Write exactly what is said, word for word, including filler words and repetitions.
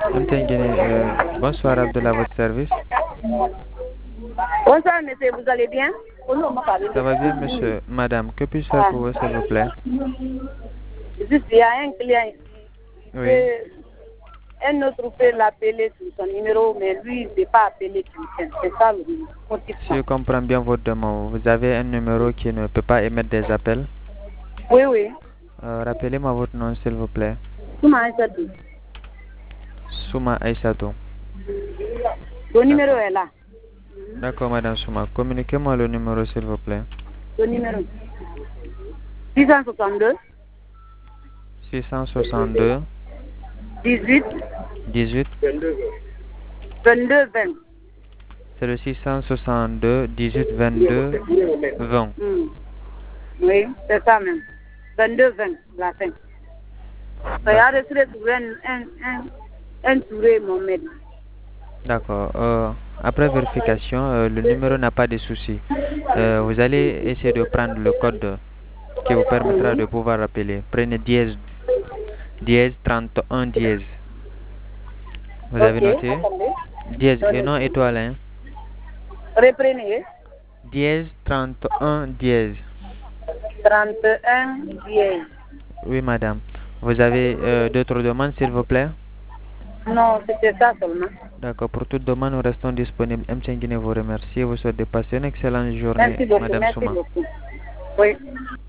M T N Guinée, euh, bonsoir Abdullah, à votre service. Bonsoir, monsieur, vous allez bien? Ça va bien, monsieur, madame, que puis-je faire Ah. pour vous, s'il vous plaît? Juste, il y a un client ici. Oui. Un autre peut l'appeler sur son numéro, mais lui, il ne peut pas appeler quelqu'un. C'est ça le motif. Si je comprends bien votre demande, vous avez un numéro qui ne peut pas émettre des appels. Oui, oui. Euh, Rappelez-moi votre nom, s'il vous plaît. Souma Aïssatou. Souma Aïssatou. Le numéro est là. D'accord, madame Souma. Communiquez-moi le numéro, s'il vous plaît. Le numéro. six cent soixante-deux. six cent soixante-deux. dix-huit. dix-huit. vingt-deux vingt. C'est le six cent soixante-deux, dix-huit, vingt-deux, vingt. Mm. Oui, c'est ça même. vingt-deux vingt, la fin. Regardez sur le un, un, un, un Touré Mohamed. D'accord. Euh, après vérification, euh, le numéro n'a pas de souci. Euh, vous allez essayer de prendre le code qui vous permettra de pouvoir appeler. Prenez dièse, dièse trente-et-un dièse. Vous avez noté? Dièse et non étoile, hein? Reprenez. Dièse trente-et-un dièse. trente et un dièse. Oui, madame. Vous avez euh, d'autres demandes, s'il vous plaît? Non, c'était ça seulement. D'accord. Pour toute demande, nous restons disponibles. M T N Guinée vous remercie et vous souhaite de passer une excellente journée, Merci beaucoup, madame merci Souma. beaucoup. Oui.